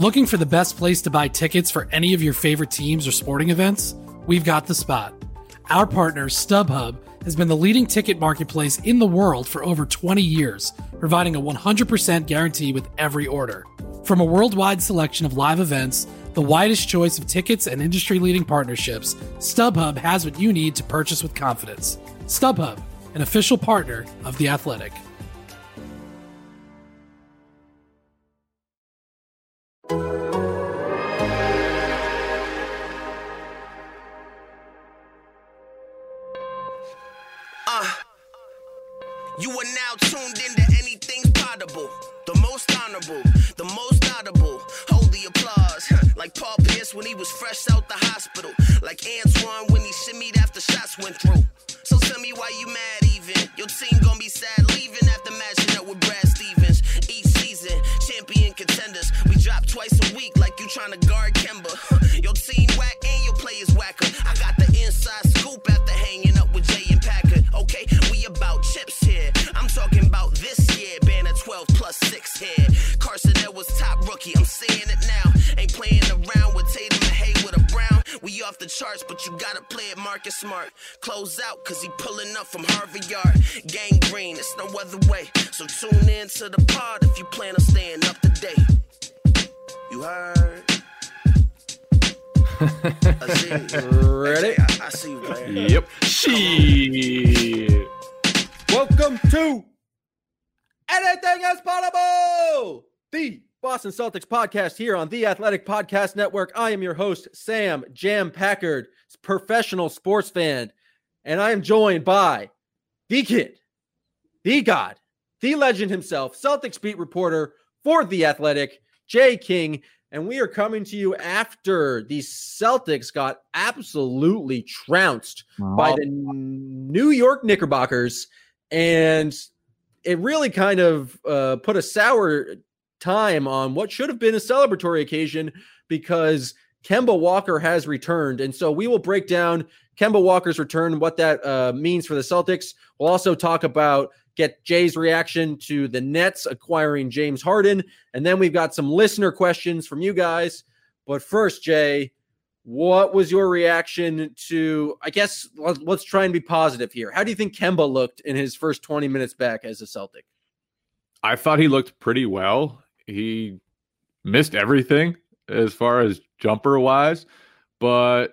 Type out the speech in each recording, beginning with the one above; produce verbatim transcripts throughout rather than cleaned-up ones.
Looking for the best place to buy tickets for any of your favorite teams or sporting events? We've got the spot. Our partner, StubHub, has been the leading ticket marketplace in the world for over twenty years, providing a one hundred percent guarantee with every order. From a worldwide selection of live events, the widest choice of tickets and industry-leading partnerships, StubHub has what you need to purchase with confidence. StubHub, an official partner of The Athletic. You are now tuned into Anything's Potable, the most honorable, the most audible. Hold the applause, like Paul Pierce when he was fresh out the hospital, like Antoine when he shimmied after shots went through. So tell me why you mad even? Your team gonna be sad leaving after matching up with Brad Stevens. Each season, champion contenders. We drop twice a week like you trying to guard Kemba. Your team whack and your players whacker. I got the inside scoop after hanging up with Jay and Packard. Okay, we about chips here. I'm talking about this year, banner twelve plus six here. Carson Edwards top rookie, I'm saying it now. Ain't playing around with Tatum and Hayward or Brown. We off the charts, but you gotta play it Marcus Smart. Close out, cause he pulling up from Harvard Yard. Gang green, it's no other way. So tune in to the pod if you plan on staying up to date. You heard? I see you. Ready? I, I see you, man. Yep. Shit. Welcome to Anything is Possible, the Boston Celtics podcast here on the Athletic Podcast Network. I am your host, Sam Jam Packard, professional sports fan, and I am joined by the kid, the god, the legend himself, Celtics beat reporter for the Athletic, Jay King, and we are coming to you after the Celtics got absolutely trounced oh. by the New York Knickerbockers, and it really kind of uh, put a sour time on what should have been a celebratory occasion because Kemba Walker has returned. And so we will break down Kemba Walker's return, what that uh, means for the Celtics. We'll also talk about, get Jay's reaction to the Nets acquiring James Harden. And then we've got some listener questions from you guys. But first, Jay, what was your reaction to, I guess, let's, let's try and be positive here. How do you think Kemba looked in his first twenty minutes back as a Celtic? I thought he looked pretty well. He missed everything as far as jumper wise, but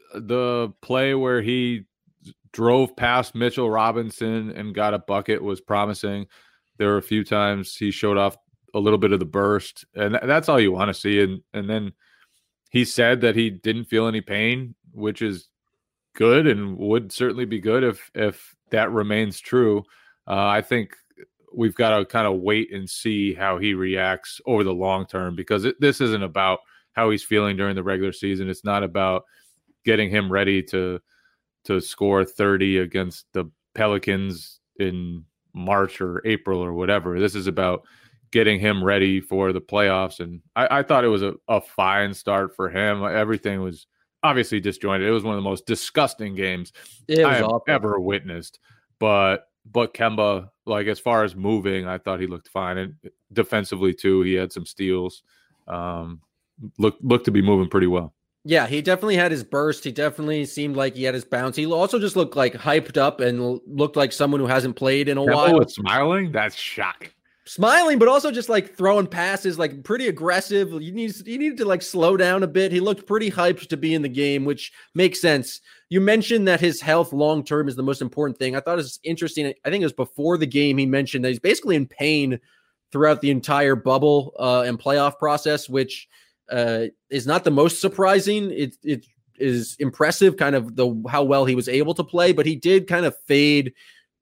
the play where he drove past Mitchell Robinson and got a bucket was promising. There were a few times he showed off a little bit of the burst, and that's all you want to see. And, and then he said that he didn't feel any pain, which is good and would certainly be good if, if that remains true. Uh, I think we've got to kind of wait and see how he reacts over the long term, because it, this isn't about how he's feeling during the regular season. It's not about getting him ready to to score thirty against the Pelicans in March or April or whatever. This is about getting him ready for the playoffs. And I, I thought it was a, a fine start for him. Everything was obviously disjointed. It was one of the most disgusting games I have awful. ever witnessed. But But Kemba, like as far as moving, I thought he looked fine, and defensively too. He had some steals. Um, looked looked to be moving pretty well. Yeah, he definitely had his burst. He definitely seemed like he had his bounce. He also just looked like hyped up and looked like someone who hasn't played in a Kemba while. Was smiling? That's shocking. Smiling, but also just like throwing passes, like pretty aggressive. You need you needed to like slow down a bit. He looked pretty hyped to be in the game, which makes sense. You mentioned that his health long term is the most important thing. I thought it was interesting. I think it was before the game he mentioned that he's basically in pain throughout the entire bubble uh, and playoff process, which uh, is not the most surprising. It it is impressive, kind of the how well he was able to play, but he did kind of fade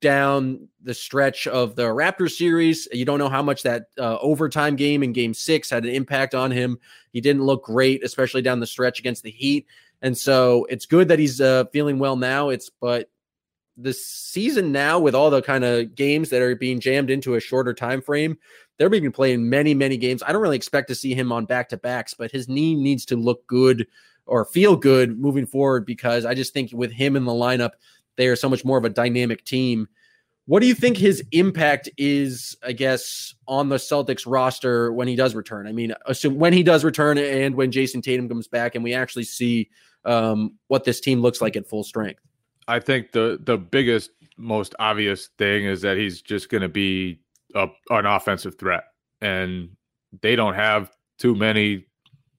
down the stretch of the Raptors series. You don't know how much that uh, overtime game in game six had an impact on him. He didn't look great, especially down the stretch against the Heat. And so it's good that he's uh, feeling well now. It's, but the season now with all the kind of games that are being jammed into a shorter time frame, they're being playing many, many games. I don't really expect to see him on back-to-backs, but his knee needs to look good or feel good moving forward, because I just think with him in the lineup, they are so much more of a dynamic team. What do you think his impact is, I guess, on the Celtics roster when he does return? I mean, assume when he does return and when Jason Tatum comes back and we actually see um, what this team looks like at full strength. I think the the biggest, most obvious thing is that he's just going to be a, an offensive threat. And they don't have too many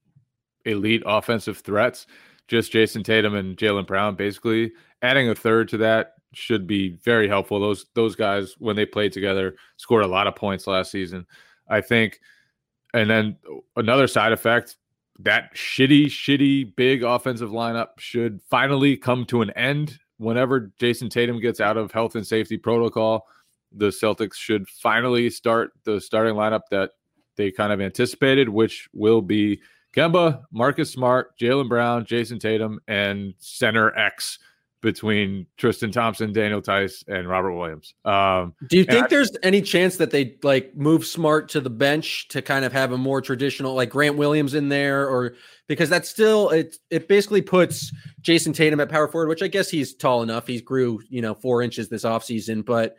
elite offensive threats, just Jason Tatum and Jaylen Brown. Basically, adding a third to that should be very helpful. Those those guys, when they played together, scored a lot of points last season, I think. And then another side effect, that shitty, shitty big offensive lineup should finally come to an end. Whenever Jason Tatum gets out of health and safety protocol, the Celtics should finally start the starting lineup that they kind of anticipated, which will be Kemba, Marcus Smart, Jaylen Brown, Jason Tatum, and center X between Tristan Thompson, Daniel Tice, and Robert Williams. Um, Do you think I, there's any chance that they like move Smart to the bench to kind of have a more traditional, like Grant Williams in there, or because that's still it? It basically puts Jason Tatum at power forward, which I guess he's tall enough. He grew, you know, four inches this offseason, but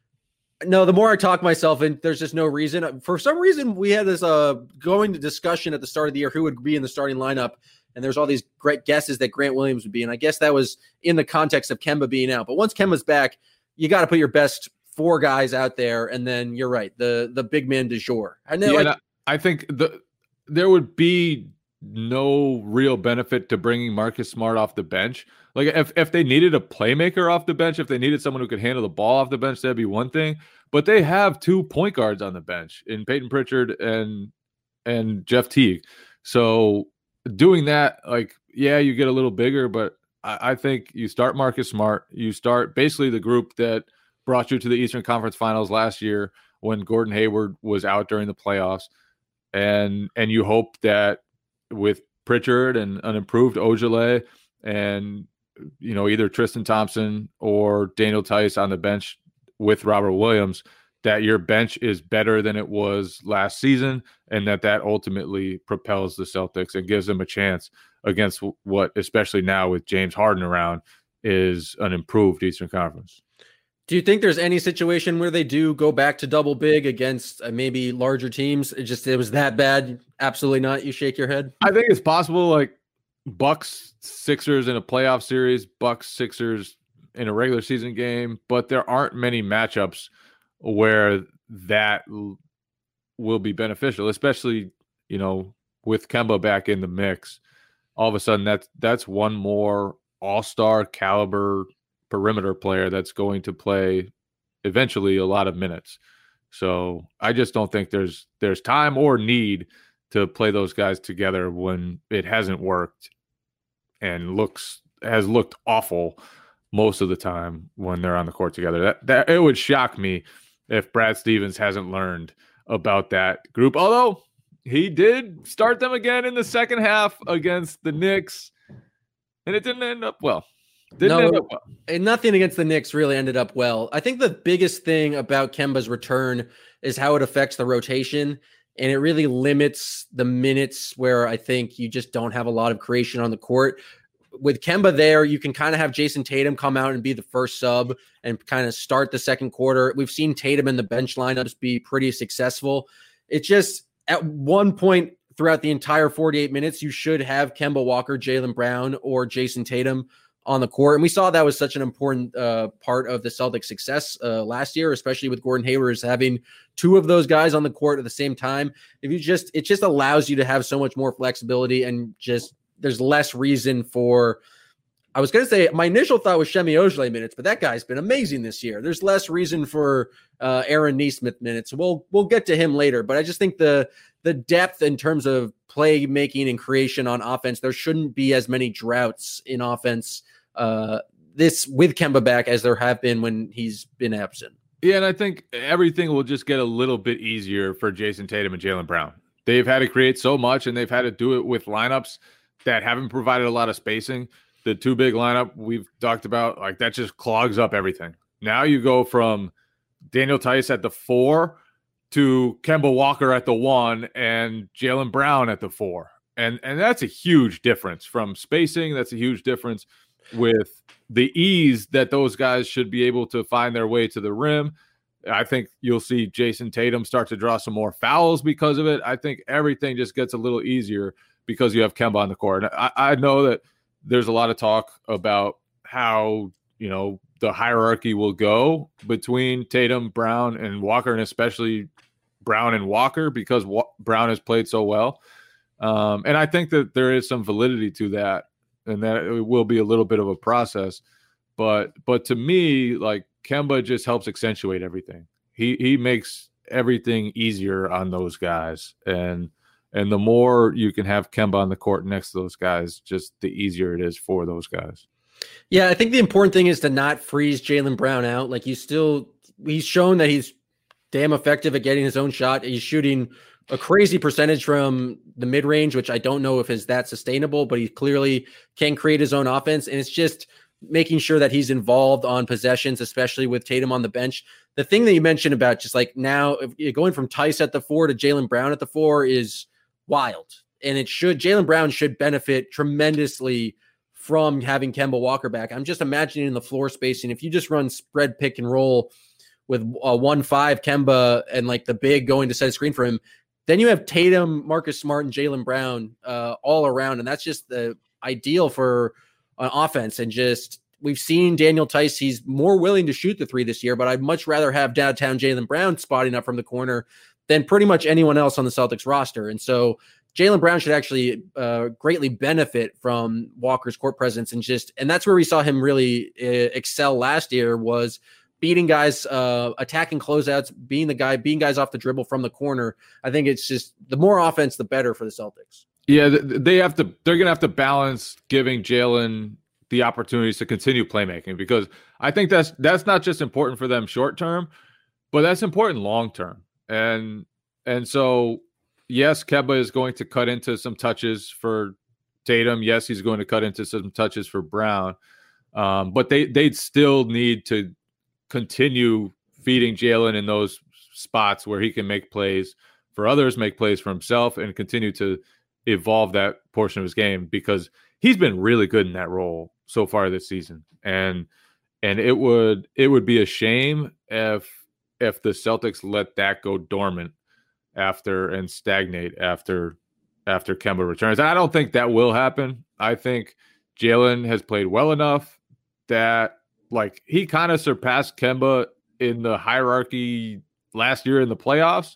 no. The more I talk myself, and there's just no reason. For some reason, we had this uh going to discussion at the start of the year who would be in the starting lineup. And there's all these great guesses that Grant Williams would be. And I guess that was in the context of Kemba being out. But once Kemba's back, you got to put your best four guys out there. And then you're right, the the big man du jour. I know. Yeah, like, I think the there would be no real benefit to bringing Marcus Smart off the bench. Like if, if they needed a playmaker off the bench, if they needed someone who could handle the ball off the bench, that'd be one thing. But they have two point guards on the bench in Peyton Pritchard and and Jeff Teague. So doing that, like, yeah, you get a little bigger, but I, I think you start Marcus Smart. You start basically the group that brought you to the Eastern Conference Finals last year when Gordon Hayward was out during the playoffs. And and you hope that with Pritchard and an improved Ojale and, you know, either Tristan Thompson or Daniel Tice on the bench with Robert Williams, that your bench is better than it was last season, and that that ultimately propels the Celtics and gives them a chance against what, especially now with James Harden around, is an improved Eastern Conference. do you think there's any situation where they do go back to double big against uh, maybe larger teams? It just it was that bad? Absolutely not. You shake your head. I think it's possible, like Bucks Sixers in a playoff series, Bucks Sixers in a regular season game, but there aren't many matchups where that will be beneficial, especially, you know, with Kemba back in the mix. All of a sudden, that's that's one more all-star caliber perimeter player that's going to play eventually a lot of minutes. So I just don't think there's there's time or need to play those guys together when it hasn't worked and looks has looked awful most of the time when they're on the court together. That that it would shock me if Brad Stevens hasn't learned about that group. Although he did start them again in the second half against the Knicks, and it didn't end up well. Didn't no, end up well. And nothing against the Knicks really ended up well. I think the biggest thing about Kemba's return is how it affects the rotation, and it really limits the minutes where I think you just don't have a lot of creation on the court. With Kemba there, you can kind of have Jason Tatum come out and be the first sub and kind of start the second quarter. We've seen Tatum in the bench lineups be pretty successful. It's just at one point throughout the entire forty-eight minutes, you should have Kemba Walker, Jaylen Brown, or Jason Tatum on the court. And we saw that was such an important uh, part of the Celtics' success uh, last year, especially with Gordon Hayward, is having two of those guys on the court at the same time. If you just, it just allows you to have so much more flexibility, and just there's less reason for, I was going to say, my initial thought was Shemi Ojeleye minutes, but that guy's been amazing this year. There's less reason for uh, Aaron Nesmith minutes. We'll, we'll get to him later, but I just think the, the depth in terms of playmaking and creation on offense, there shouldn't be as many droughts in offense uh, this with Kemba back as there have been when he's been absent. Yeah, and I think everything will just get a little bit easier for Jason Tatum and Jaylen Brown. They've had to create so much, and they've had to do it with lineups that haven't provided a lot of spacing. The two big lineup we've talked about, like that just clogs up everything. Now you go from Daniel Tice at the four to Kemba Walker at the one and Jaylen Brown at the four. And and that's a huge difference from spacing. That's a huge difference with the ease that those guys should be able to find their way to the rim. I think you'll see Jason Tatum start to draw some more fouls because of it. I think everything just gets a little easier because you have Kemba on the court. And I, I know that there's a lot of talk about how, you know, the hierarchy will go between Tatum, Brown, and Walker, and especially Brown and Walker because Wa- Brown has played so well. Um, and I think that there is some validity to that, and that it will be a little bit of a process. But but to me, like, Kemba just helps accentuate everything. He he makes everything easier on those guys. And and the more you can have Kemba on the court next to those guys, just the easier it is for those guys. Yeah, I think the important thing is to not freeze Jaylen Brown out. Like, he's still he's shown that he's damn effective at getting his own shot. He's shooting a crazy percentage from the mid-range, which I don't know if is that sustainable, but he clearly can create his own offense. And it's just making sure that he's involved on possessions, especially with Tatum on the bench. The thing that you mentioned about just like now if you're going from Tice at the four to Jaylen Brown at the four is wild. And it should, Jaylen Brown should benefit tremendously from having Kemba Walker back. I'm just imagining in the floor spacing, if you just run spread pick and roll with a one five Kemba and like the big going to set a screen for him, then you have Tatum, Marcus Smart, and Jaylen Brown uh, all around. And that's just the ideal for an offense. And just, we've seen Daniel Tice, he's more willing to shoot the three this year, but I'd much rather have downtown Jaylen Brown spotting up from the corner than pretty much anyone else on the Celtics roster. And so Jaylen Brown should actually uh, greatly benefit from Walker's court presence. And just, and that's where we saw him really uh, excel last year, was beating guys, uh, attacking closeouts, being the guy, being guys off the dribble from the corner. I think it's just the more offense, the better for the Celtics. Yeah, they have to, they're going to have to balance giving Jaylen the opportunities to continue playmaking, because I think that's, that's not just important for them short term, but that's important long term. And, and so, yes, Kemba is going to cut into some touches for Tatum. Yes, he's going to cut into some touches for Brown. Um, but they, they'd still need to continue feeding Jaylen in those spots where he can make plays for others, make plays for himself, and continue to evolve that portion of his game, because he's been really good in that role so far this season. And and it would it would be a shame if if the Celtics let that go dormant after and stagnate after after Kemba returns. And I don't think that will happen. I think Jaylen has played well enough that, like, he kind of surpassed Kemba in the hierarchy last year in the playoffs.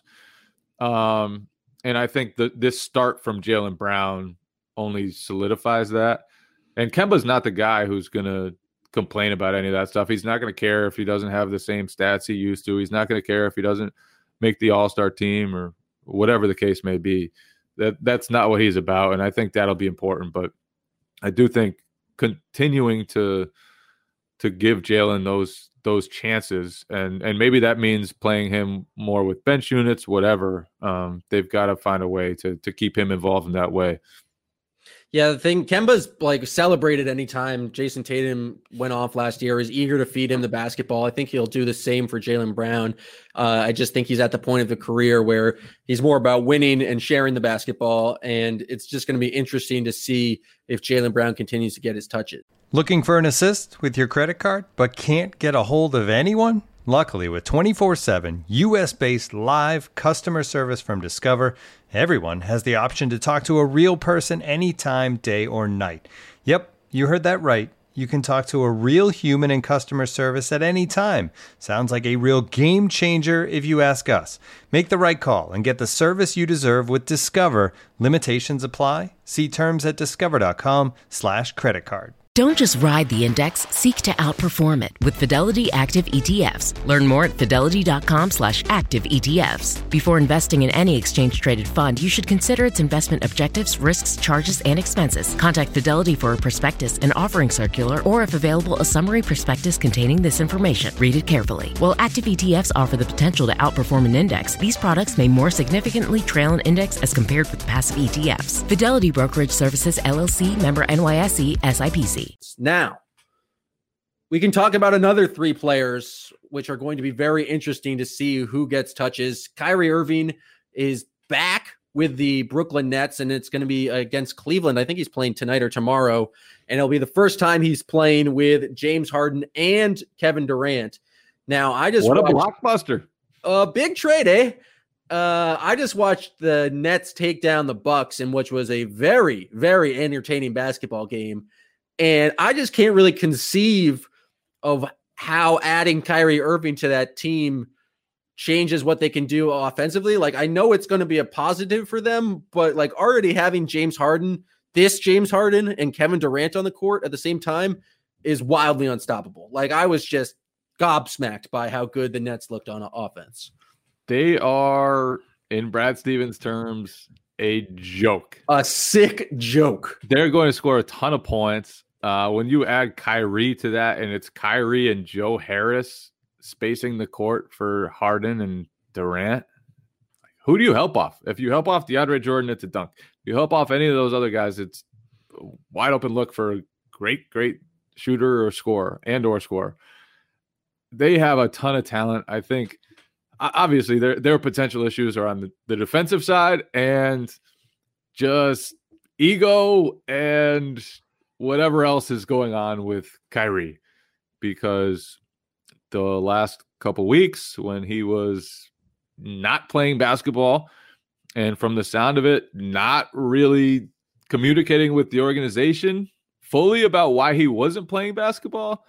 Um, and I think that this start from Jaylen Brown only solidifies that. And Kemba's not the guy who's going to complain about any of that stuff. He's not going to care if he doesn't have the same stats he used to. He's not going to care if he doesn't make the all-star team or whatever the case may be. That that's not what he's about. And I think that'll be important. But I do think continuing to to give Jaylen those those chances, and and maybe that means playing him more with bench units, whatever. Um, they've got to find a way to to keep him involved in that way. Yeah, the thing, Kemba's like celebrated anytime Jason Tatum went off last year, is eager to feed him the basketball. I think he'll do the same for Jaylen Brown. Uh, I just think he's at the point of the career where he's more about winning and sharing the basketball. And it's just going to be interesting to see if Jaylen Brown continues to get his touches. Looking for an assist with your credit card, but can't get a hold of anyone? Luckily, with twenty-four seven U S-based live customer service from Discover, everyone has the option to talk to a real person anytime, day or night. Yep, you heard that right. You can talk to a real human in customer service at any time. Sounds like a real game changer if you ask us. Make the right call and get the service you deserve with Discover. Limitations apply. See terms at discover.com slash credit card. Don't just ride the index, seek to outperform it with Fidelity Active E T Fs. Learn more at fidelity.com slash active ETFs. Before investing in any exchange-traded fund, you should consider its investment objectives, risks, charges, and expenses. Contact Fidelity for a prospectus, an offering circular, or if available, a summary prospectus containing this information. Read it carefully. While active E T Fs offer the potential to outperform an index, these products may more significantly trail an index as compared with passive E T Fs. Fidelity Brokerage Services, L L C, member N Y S E, S I P C. Now, we can talk about another three players, which are going to be very interesting to see who gets touches. Kyrie Irving is back with the Brooklyn Nets, and it's going to be against Cleveland. I think he's playing tonight or tomorrow, and it'll be the first time he's playing with James Harden and Kevin Durant. Now, I just what a watched, blockbuster. A big trade, eh? Uh, I just watched the Nets take down the Bucks in which was a very, very entertaining basketball game. And I just can't really conceive of how adding Kyrie Irving to that team changes what they can do offensively. Like, I know it's going to be a positive for them, but like already having James Harden, this James Harden and Kevin Durant on the court at the same time is wildly unstoppable. Like, I was just gobsmacked by how good the Nets looked on offense. They are, in Brad Stevens' terms, a joke. A sick joke. They're going to score a ton of points. Uh, when you add Kyrie to that, and it's Kyrie and Joe Harris spacing the court for Harden and Durant, who do you help off? If you help off DeAndre Jordan, it's a dunk. If you help off any of those other guys, it's a wide open look for a great, great shooter or scorer and or scorer. They have a ton of talent. I think obviously their their potential issues are on the, the defensive side and just ego and whatever else is going on with Kyrie, because the last couple weeks when he was not playing basketball and from the sound of it, not really communicating with the organization fully about why he wasn't playing basketball,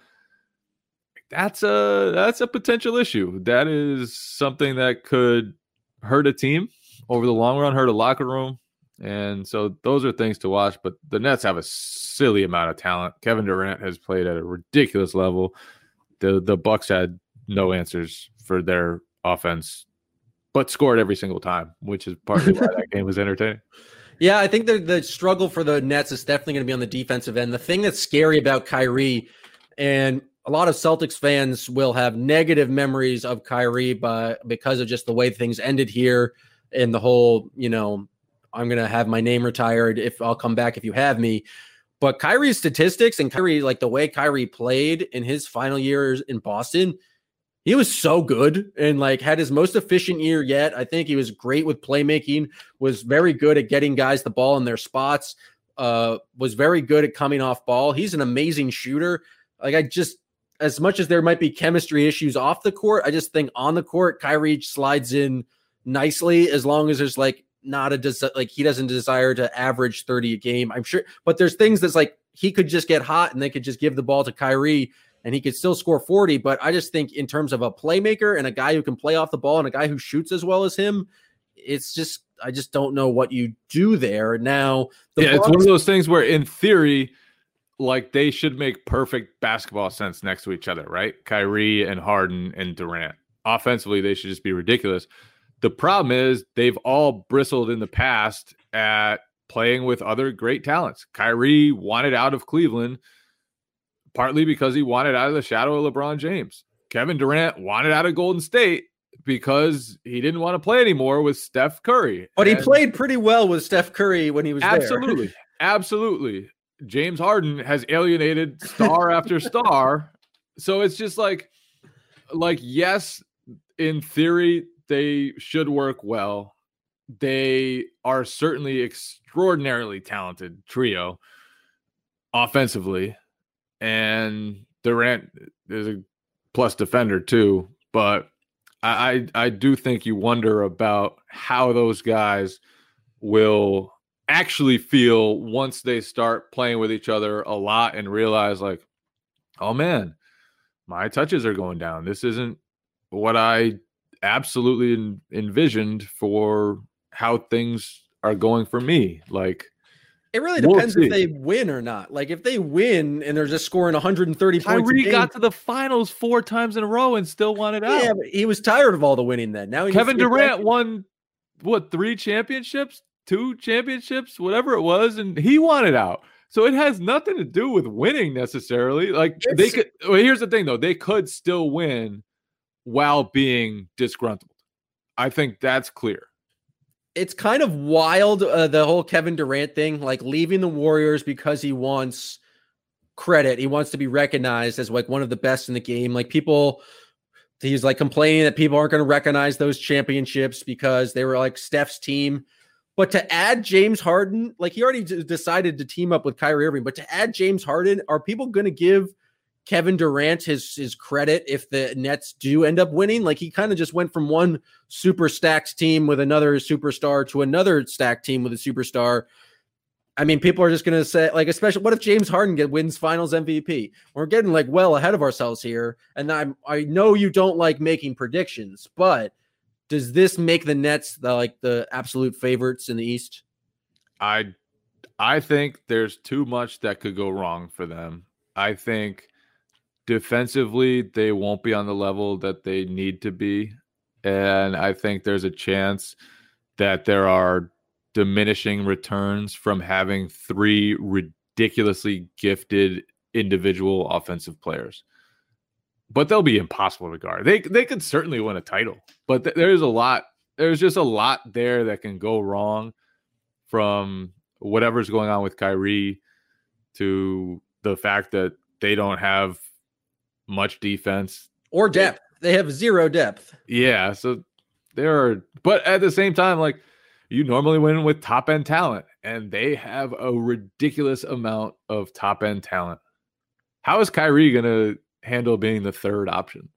that's a that's a potential issue. That is something that could hurt a team over the long run, hurt a locker room. And so those are things to watch. But the Nets have a silly amount of talent. Kevin Durant has played at a ridiculous level. The the Bucks had no answers for their offense, but scored every single time, which is partly why that game was entertaining. Yeah, I think the the struggle for the Nets is definitely going to be on the defensive end. The thing that's scary about Kyrie, and a lot of Celtics fans will have negative memories of Kyrie but because of just the way things ended here and the whole, you know, I'm going to have my name retired if I'll come back if you have me. But Kyrie's statistics and Kyrie, like the way Kyrie played in his final years in Boston, he was so good and like had his most efficient year yet. I think he was great with playmaking, was very good at getting guys the ball in their spots, uh, was very good at coming off ball. He's an amazing shooter. Like I just, as much as there might be chemistry issues off the court, I just think on the court, Kyrie slides in nicely as long as there's like not a des- like he doesn't desire to average thirty a game. I'm sure, but there's things that's like he could just get hot and they could just give the ball to Kyrie and he could still score forty. But I just think in terms of a playmaker and a guy who can play off the ball and a guy who shoots as well as him, it's just I just don't know what you do there now. The yeah, Bucks- it's one of those things where in theory, like they should make perfect basketball sense next to each other, right? Kyrie and Harden and Durant. Offensively, they should just be ridiculous. The problem is they've all bristled in the past at playing with other great talents. Kyrie wanted out of Cleveland partly because he wanted out of the shadow of LeBron James. Kevin Durant wanted out of Golden State because he didn't want to play anymore with Steph Curry. But he and played pretty well with Steph Curry when he was absolutely, there. Absolutely. James Harden has alienated star after star. So it's just like, like, yes, in theory, they should work well. They are certainly extraordinarily talented trio offensively. And Durant is a plus defender too. But I, I, I do think you wonder about how those guys will actually feel once they start playing with each other a lot and realize like, oh man, my touches are going down. This isn't what I absolutely en- envisioned for how things are going for me. Like, it really depends we'll if they win or not. Like if they win and they're just scoring one hundred thirty points. Kyrie got to the finals four times in a row and still won it out. Yeah, but he was tired of all the winning then. Now he Kevin Durant won what, three championships? Two championships, whatever it was, and he wanted out. So it has nothing to do with winning necessarily. Like it's, they could. Well, here's the thing, though: they could still win while being disgruntled. I think that's clear. It's kind of wild, uh, the whole Kevin Durant thing, like leaving the Warriors because he wants credit. He wants to be recognized as like one of the best in the game. Like people, he's like complaining that people aren't going to recognize those championships because they were like Steph's team. But to add James Harden, like he already d- decided to team up with Kyrie Irving, but to add James Harden, are people going to give Kevin Durant his, his credit if the Nets do end up winning? Like he kind of just went from one super stacked team with another superstar to another stacked team with a superstar. I mean, people are just going to say, like, especially what if James Harden get wins finals M V P? We're getting like well ahead of ourselves here. And I'm, I know you don't like making predictions, but does this make the Nets the, like the absolute favorites in the East? I, I think there's too much that could go wrong for them. I think defensively, they won't be on the level that they need to be. And I think there's a chance that there are diminishing returns from having three ridiculously gifted individual offensive players. But they'll be impossible to guard. They they could certainly win a title, but th- there's a lot. There's just a lot there that can go wrong, from whatever's going on with Kyrie to the fact that they don't have much defense or depth. They have zero depth. Yeah, so there are, but at the same time, like you normally win with top end talent, and they have a ridiculous amount of top end talent. How is Kyrie going to handle being the third option?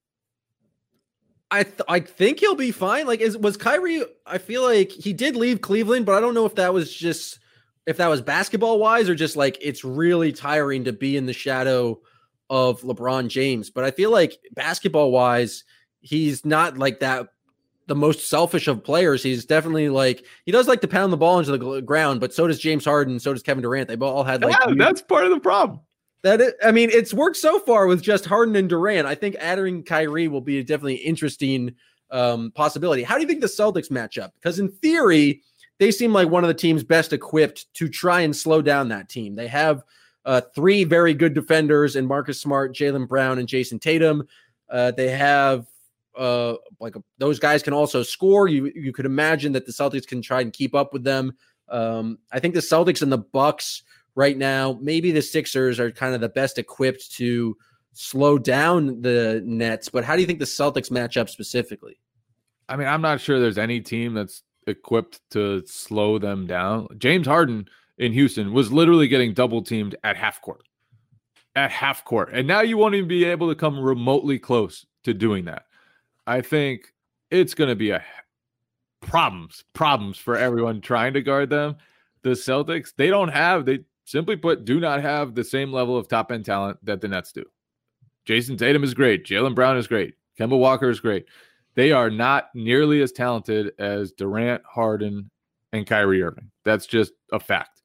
I th- I think he'll be fine. Like, is was Kyrie? I feel like he did leave Cleveland, but I don't know if that was just if that was basketball wise or just like it's really tiring to be in the shadow of LeBron James. But I feel like basketball wise, he's not like that. The most selfish of players. He's definitely like he does like to pound the ball into the ground, but so does James Harden. So does Kevin Durant. They all had like yeah, that's part of the problem. That it, I mean, it's worked so far with just Harden and Durant. I think adding Kyrie will be a definitely interesting um, possibility. How do you think the Celtics match up? Because in theory, they seem like one of the teams best equipped to try and slow down that team. They have uh, three very good defenders in Marcus Smart, Jaylen Brown, and Jason Tatum. Uh, they have uh, like a, those guys can also score. You you could imagine that the Celtics can try and keep up with them. Um, I think the Celtics and the Bucks right now, maybe the Sixers are kind of the best equipped to slow down the Nets, but how do you think the Celtics match up specifically? I mean, I'm not sure there's any team that's equipped to slow them down. James Harden in Houston was literally getting double teamed at half court, at half court. And now you won't even be able to come remotely close to doing that. I think it's going to be a problems, problems for everyone trying to guard them. The Celtics, they don't have, they, simply put, do not have the same level of top-end talent that the Nets do. Jason Tatum is great. Jaylen Brown is great. Kemba Walker is great. They are not nearly as talented as Durant, Harden, and Kyrie Irving. That's just a fact.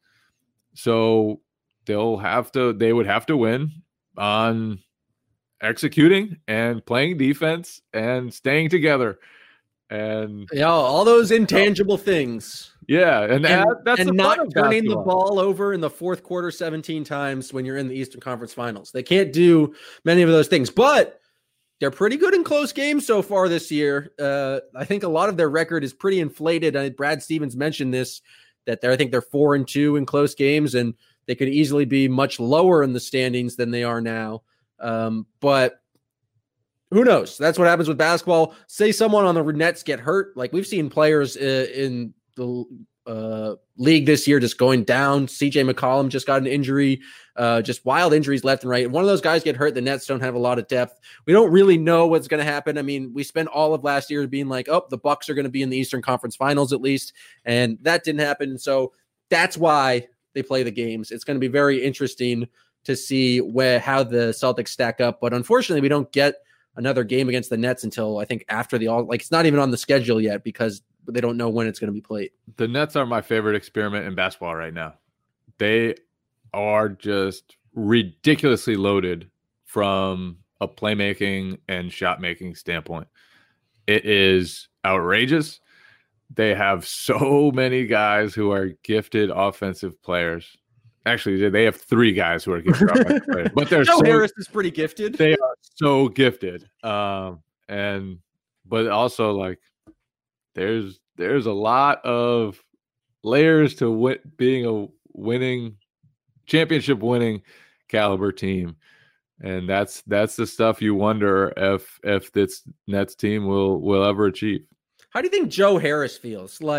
So they'll have to, they would have to win on executing and playing defense and staying together. And yeah, all those intangible uh, things. Yeah, and, and that's and the not turning basketball. the ball over in the fourth quarter seventeen times when you're in the Eastern Conference Finals. They can't do many of those things, but they're pretty good in close games so far this year. Uh, I think a lot of their record is pretty inflated. I, Brad Stevens mentioned this, that they're, I think they're four and two in close games, and they could easily be much lower in the standings than they are now. Um, but who knows? That's what happens with basketball. Say someone on the Nets get hurt. Like we've seen players uh, in the uh, league this year just going down. C J McCollum just got an injury, uh, just wild injuries left and right. One of those guys get hurt. The Nets don't have a lot of depth. We don't really know what's going to happen. I mean, we spent all of last year being like, oh, the Bucks are going to be in the Eastern Conference Finals at least. And that didn't happen. So that's why they play the games. It's going to be very interesting to see where, how the Celtics stack up. But unfortunately, we don't get another game against the Nets until I think after the all, like it's not even on the schedule yet because they don't know when it's going to be played. The Nets are my favorite experiment in basketball right now. They are just ridiculously loaded from a playmaking and shot making standpoint. It is outrageous. They have so many guys who are gifted offensive players. Actually, they have three guys who are gifted offensive players, but they're Joe so, Harris is pretty gifted. They are so gifted, um, and but also like there's there's a lot of layers to win, being a winning championship winning caliber team, and that's that's the stuff you wonder if if this Nets team will will ever achieve. How do you think Joe Harris feels? Like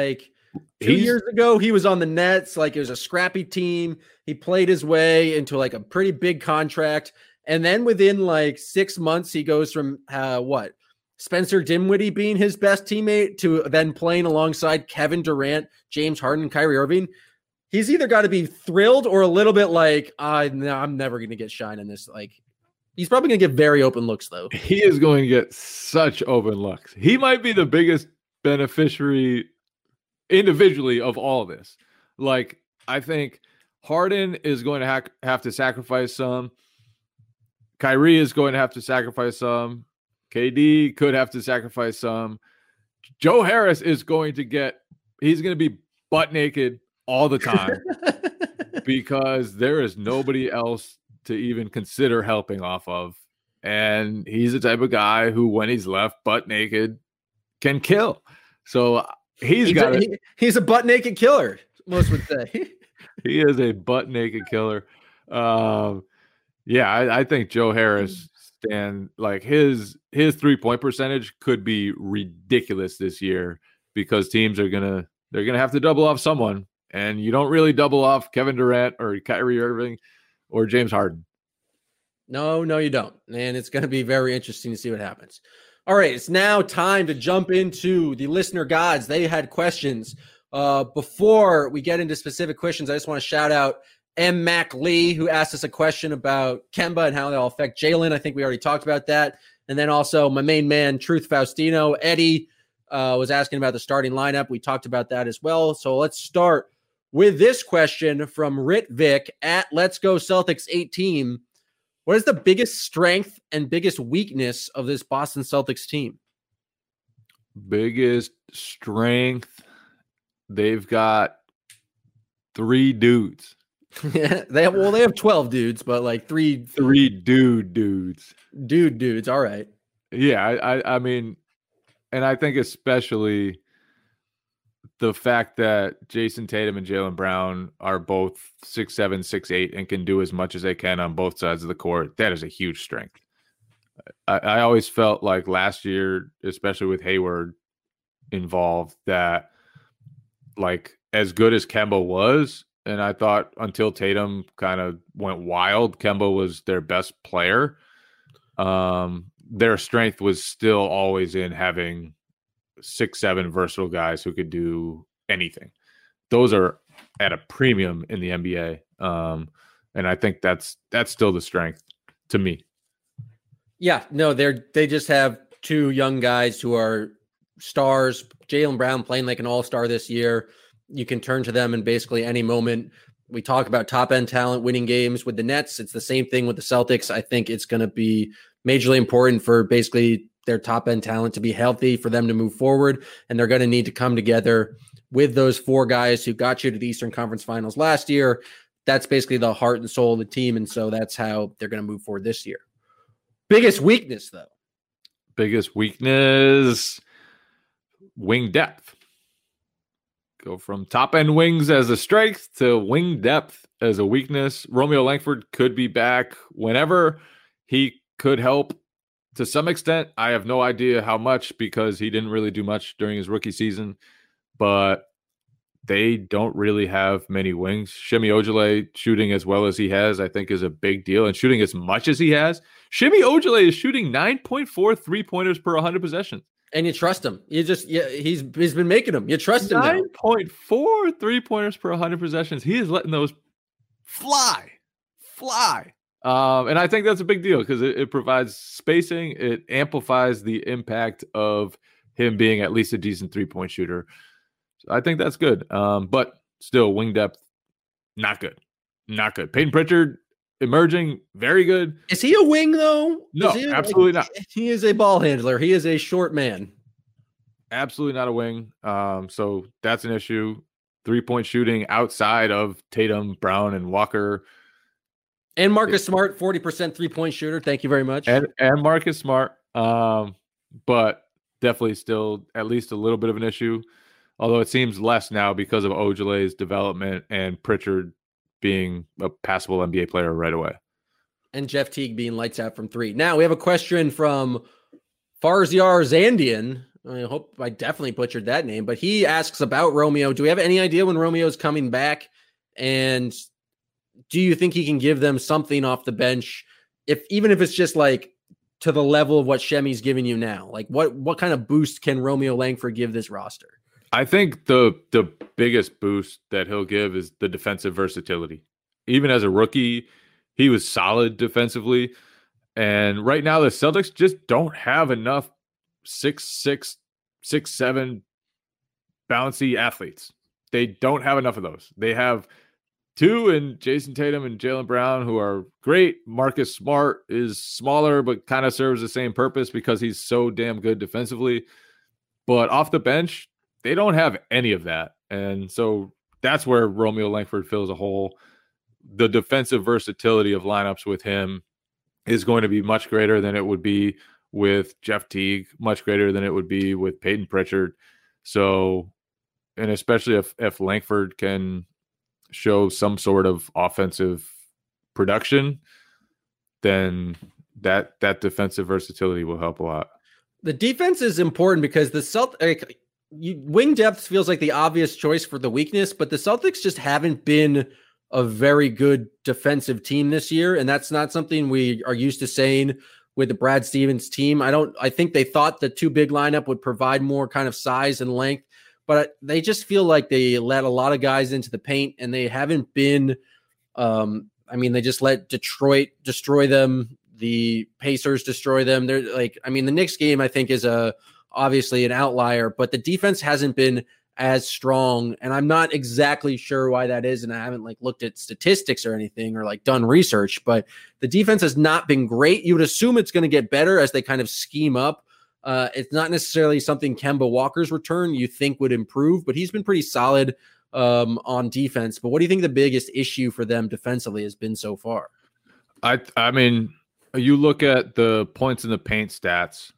Two He's- years ago, he was on the Nets. Like, it was a scrappy team. He played his way into like a pretty big contract. And then within like six months, he goes from uh, what? Spencer Dinwiddie being his best teammate to then playing alongside Kevin Durant, James Harden, and Kyrie Irving. He's either got to be thrilled or a little bit like, uh, no, I'm never going to get shine in this. Like, he's probably going to get very open looks, though. He is going to get such open looks. He might be the biggest beneficiary individually of all this. Like, I think Harden is going to ha- have to sacrifice some. Kyrie is going to have to sacrifice some. K D could have to sacrifice some. Joe Harris is going to get, he's going to be butt naked all the time because there is nobody else to even consider helping off of. And he's the type of guy who, when he's left butt naked, can kill. So he's, He's got a, it. he- he's a butt naked killer, most would say. He is a butt naked killer. Um, yeah, I, I think Joe Harris stand like his his three point percentage could be ridiculous this year because teams are gonna they're gonna have to double off someone, and you don't really double off Kevin Durant or Kyrie Irving or James Harden. No, no, you don't. And it's going to be very interesting to see what happens. All right, it's now time to jump into the listener gods. They had questions. Uh, before we get into specific questions, I just want to shout out M. Mac Lee, who asked us a question about Kemba and how they'll affect Jalen. I think we already talked about that. And then also my main man, Truth Faustino, Eddie, uh, was asking about the starting lineup. We talked about that as well. So let's start with this question from Rit Vic at Let's Go Celtics eighteen. What is the biggest strength and biggest weakness of this Boston Celtics team? Biggest strength, they've got three dudes. Yeah, they have, well, they have twelve dudes, but like three Three dude dudes. dude dudes. All right. Yeah, I, I, I mean, and I think especially the fact that Jason Tatum and Jaylen Brown are both six seven, six eight, and can do as much as they can on both sides of the court. That is a huge strength. I, I always felt like last year, especially with Hayward involved, that like as good as Kemba was, and I thought until Tatum kind of went wild, Kemba was their best player. Um, their strength was still always in having six, seven versatile guys who could do anything. Those are at a premium in the N B A. Um, and I think that's, that's still the strength to me. Yeah, no, they're, they just have two young guys who are stars. Jaylen Brown playing like an all-star this year. You can turn to them in basically any moment. We talk about top-end talent winning games with the Nets. It's the same thing with the Celtics. I think it's going to be majorly important for basically their top-end talent to be healthy for them to move forward, and they're going to need to come together with those four guys who got you to the Eastern Conference Finals last year. That's basically the heart and soul of the team, and so that's how they're going to move forward this year. Biggest weakness, though? Biggest weakness, wing depth. Go from top-end wings as a strength to wing depth as a weakness. Romeo Langford could be back whenever. He could help to some extent. I have no idea how much because he didn't really do much during his rookie season. But they don't really have many wings. Shimi Ojale shooting as well as he has, I think, is a big deal. And shooting as much as he has. Shimi Ojale is shooting nine point four three-pointers per one hundred possessions. And you trust him. You just, yeah, he's he's been making them. You trust him now. nine point four three-pointers per one hundred possessions. He is letting those fly, fly. Um, and I think that's a big deal because it, it provides spacing. It amplifies the impact of him being at least a decent three-point shooter. So I think that's good. Um, but still, wing depth, not good. Not good. Peyton Pritchard, emerging, very good. Is he a wing, though? No, Is he, absolutely like, not. He is a ball handler. He is a short man. Absolutely not a wing. Um, so that's an issue. Three-point shooting outside of Tatum, Brown, and Walker. And Marcus Smart, forty percent three-point shooter. Thank you very much. And and Marcus Smart. Um, but definitely still at least a little bit of an issue. Although it seems less now because of Ojale's development and Pritchard being a passable N B A player right away. And Jeff Teague being lights out from three. Now we have a question from Farziar Zandian. I hope I definitely butchered that name, but he asks about Romeo. Do we have any idea when Romeo's coming back? And do you think he can give them something off the bench, if even if it's just like to the level of what Shemmy's giving you now? Like what what kind of boost can Romeo Langford give this roster? I think the the biggest boost that he'll give is the defensive versatility. Even as a rookie, he was solid defensively. And right now the Celtics just don't have enough six six, six seven bouncy athletes. They don't have enough of those. They have two in Jason Tatum and Jaylen Brown, who are great. Marcus Smart is smaller, but kind of serves the same purpose because he's so damn good defensively. But off the bench, they don't have any of that. And so that's where Romeo Langford fills a hole. The defensive versatility of lineups with him is going to be much greater than it would be with Jeff Teague, much greater than it would be with Peyton Pritchard. So, and especially if, if Langford can show some sort of offensive production, then that that defensive versatility will help a lot. The defense is important because the Celtics, you, wing depth feels like the obvious choice for the weakness, but the Celtics just haven't been a very good defensive team this year, and that's not something we are used to saying with the Brad Stevens team. I don't. I think they thought the two big lineup would provide more kind of size and length, but they just feel like they let a lot of guys into the paint, and they haven't been. Um, I mean, they just let Detroit destroy them. The Pacers destroy them. They're like, I mean, the Knicks game I think is a obviously an outlier, but the defense hasn't been as strong, and I'm not exactly sure why that is, and I haven't like looked at statistics or anything or like done research, but the defense has not been great. You would assume it's going to get better as they kind of scheme up. Uh, it's not necessarily something Kemba Walker's return you think would improve, but he's been pretty solid um, on defense. But what do you think the biggest issue for them defensively has been so far? I I mean, you look at the points in the paint stats,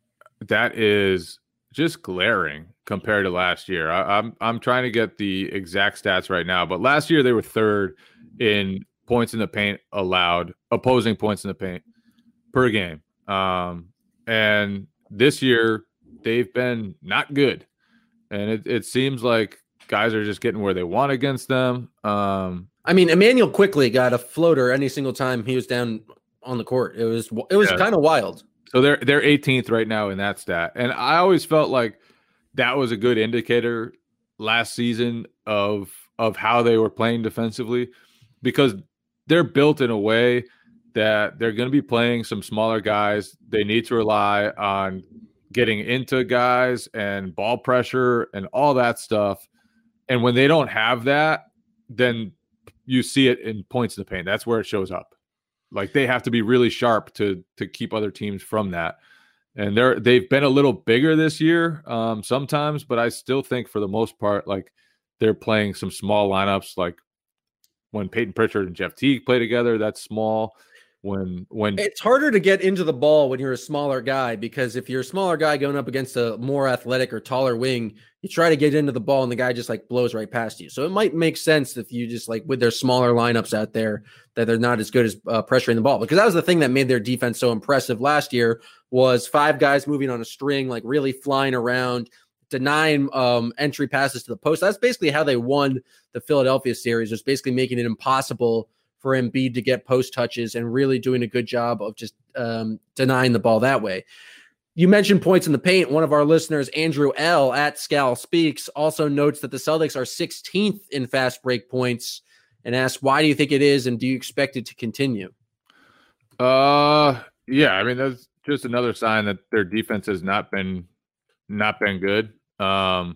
that is just glaring compared to last year. I, I'm I'm trying to get the exact stats right now, but last year they were third in points in the paint allowed, opposing points in the paint per game. Um, and this year they've been not good, and it, it seems like guys are just getting where they want against them. Um, I mean, Emmanuel quickly got a floater any single time he was down on the court. It was it was yeah. kind of wild. So they're they're eighteenth right now in that stat. And I always felt like that was a good indicator last season of of how they were playing defensively, because they're built in a way that they're going to be playing some smaller guys. They need to rely on getting into guys and ball pressure and all that stuff. And when they don't have that, then you see it in points in the paint. That's where it shows up. Like they have to be really sharp to to keep other teams from that. And they're they've been a little bigger this year um, sometimes, but I still think for the most part, like they're playing some small lineups. Like when Peyton Pritchard and Jeff Teague play together, that's small. When when it's harder to get into the ball when you're a smaller guy, because if you're a smaller guy going up against a more athletic or taller wing, you try to get into the ball and the guy just like blows right past you. So it might make sense if you just like with their smaller lineups out there that they're not as good as uh, pressuring the ball, because that was the thing that made their defense so impressive last year was five guys moving on a string, like really flying around, denying um, entry passes to the post. That's basically how they won the Philadelphia series, was basically making it impossible for Embiid to get post touches and really doing a good job of just um, denying the ball that way. You mentioned points in the paint. One of our listeners, Andrew L. at Scal Speaks, also notes that the Celtics are sixteenth in fast break points and asks, why do you think it is, and do you expect it to continue? Uh, yeah, I mean, that's just another sign that their defense has not been not been good. Um,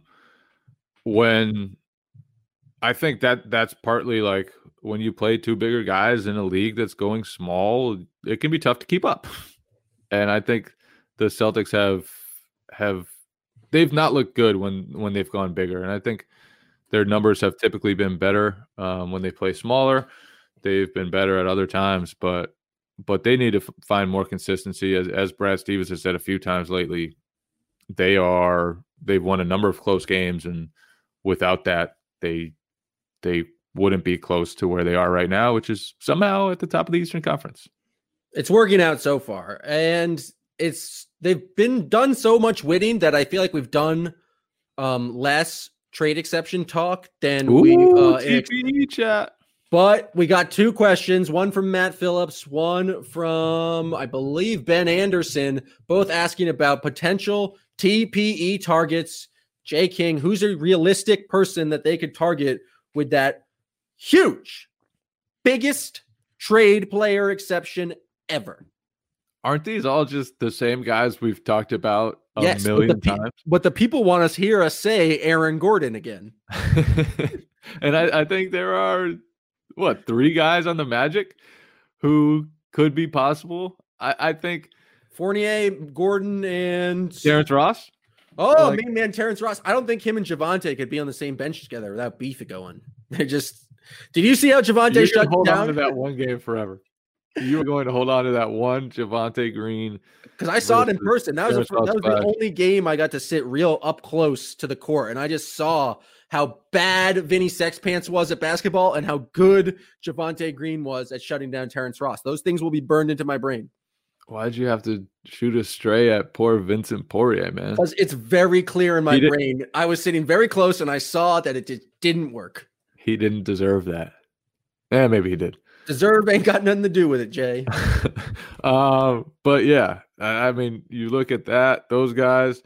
when I think that that's partly like when you play two bigger guys in a league that's going small, it can be tough to keep up. And I think the Celtics have have they've not looked good when when they've gone bigger. And I think their numbers have typically been better um, when they play smaller. They've been better at other times, but but they need to f- find more consistency. As as Brad Stevens has said a few times lately, they are they've won a number of close games, and without that, they they wouldn't be close to where they are right now, which is somehow at the top of the Eastern Conference. It's working out so far. And it's they've been done so much winning that I feel like we've done um, less trade exception talk than Ooh, we uh, T P E chat. But we got two questions, one from Matt Phillips, one from, I believe, Ben Anderson, both asking about potential T P E targets. Jay King, who's a realistic person that they could target with that huge, biggest trade player exception ever? Aren't these all just the same guys we've talked about a yes, million but the, times? But the people want us hear us say Aaron Gordon again. And I, I think there are, what, three guys on the Magic who could be possible? I, I think Fournier, Gordon, and Terrence Ross. Oh, like, main man Terrence Ross. I don't think him and Javante could be on the same bench together without beef going. They just did you see how Javante shut hold down? on to that one game forever? You were going to hold on to that one Javante Green because I saw it in person. That was, the, that was the only game I got to sit real up close to the court, and I just saw how bad Vinny Sexpants was at basketball and how good Javante Green was at shutting down Terrence Ross. Those things will be burned into my brain. Why'd you have to shoot a stray at poor Vincent Poirier, man? Because it's very clear in my brain. I was sitting very close, and I saw that it just didn't work. He didn't deserve that. Yeah, maybe he did. Deserve ain't got nothing to do with it, Jay. um, but yeah, I, I mean, you look at that; those guys.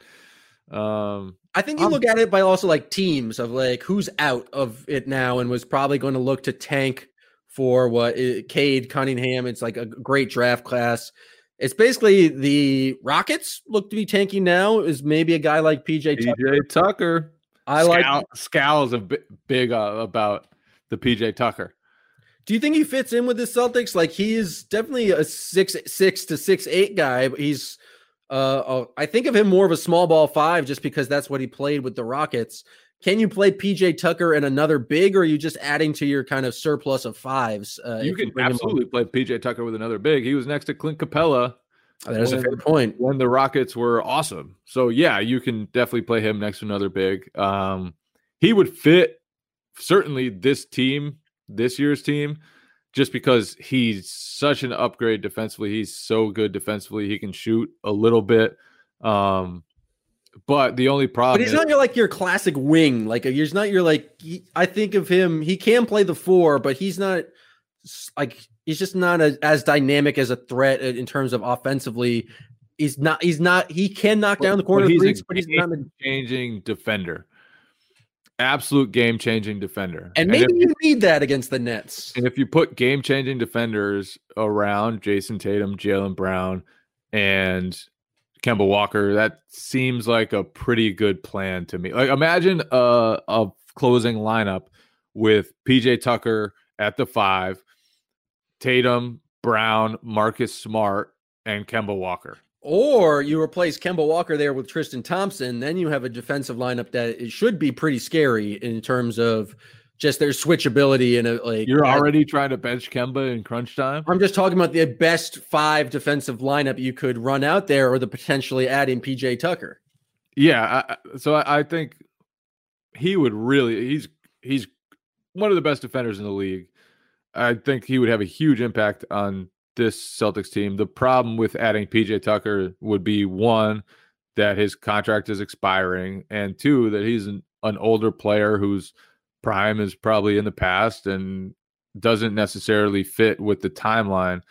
Um, I think you I'm, look at it by also like teams of like who's out of it now and was probably going to look to tank for what it, Cade Cunningham. It's like a great draft class. It's basically the Rockets look to be tanking now. Is maybe a guy like P J P J Tucker. Tucker. I Scowl, like Scowls a bit big uh, about the P J Tucker. Do you think he fits in with the Celtics? Like he is definitely a six six to six eight guy, but he's uh, uh I think of him more of a small ball five just because that's what he played with the Rockets. Can you play P J Tucker and another big, or are you just adding to your kind of surplus of fives? Uh, you can you absolutely play P J Tucker with another big. He was next to Clint Capella. Oh, there's when, a fair point. When the Rockets were awesome. So yeah, you can definitely play him next to another big. Um, he would fit certainly this team. This year's team, just because he's such an upgrade defensively. He's so good defensively. He can shoot a little bit. Um, but the only problem But he's is, not your like your classic wing. Like he's not your like he, I think of him, he can play the four, but he's not like he's just not a, as dynamic as a threat in terms of offensively. He's not he's not he can knock down the corner but he's threes, a but he's not a changing defender. Absolute game-changing defender. And maybe and you need that against the Nets. And if you put game-changing defenders around Jason Tatum, Jaylen Brown, and Kemba Walker, that seems like a pretty good plan to me. Like imagine a, a closing lineup with P J Tucker at the five, Tatum, Brown, Marcus Smart, and Kemba Walker. Or you replace Kemba Walker there with Tristan Thompson, then you have a defensive lineup that it should be pretty scary in terms of just their switchability and a, like you're already trying to bench Kemba in crunch time. I'm just talking about the best five defensive lineup you could run out there, or the potentially adding P J Tucker. Yeah, I, so I, I think he would really he's he's one of the best defenders in the league. I think he would have a huge impact on this Celtics team. The problem with adding P J Tucker would be one, that his contract is expiring, and two, that he's an, an older player whose prime is probably in the past and doesn't necessarily fit with the timeline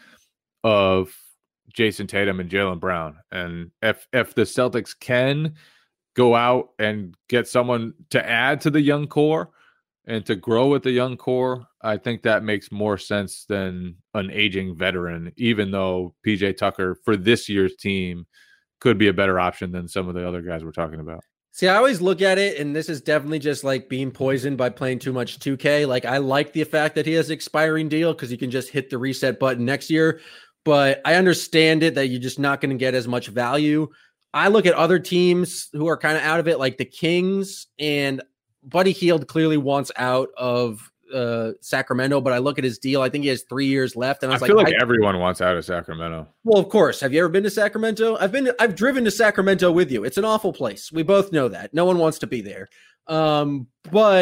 of Jason Tatum and Jaylen Brown. And if if the Celtics can go out and get someone to add to the young core and to grow with the young core, I think that makes more sense than an aging veteran, even though P J Tucker for this year's team could be a better option than some of the other guys we're talking about. See, I always look at it, and this is definitely just like being poisoned by playing too much two K. Like, I like the fact that he has an expiring deal because you can just hit the reset button next year. But I understand it that you're just not going to get as much value. I look at other teams who are kind of out of it, like the Kings, and Buddy Hield clearly wants out of uh, Sacramento, but I look at his deal. I think he has three years left. And I was I feel like, like I, everyone wants out of Sacramento. Well, of course. Have you ever been to Sacramento? I've been, I've driven to Sacramento with you. It's an awful place. We both know that. No one wants to be there. Um, but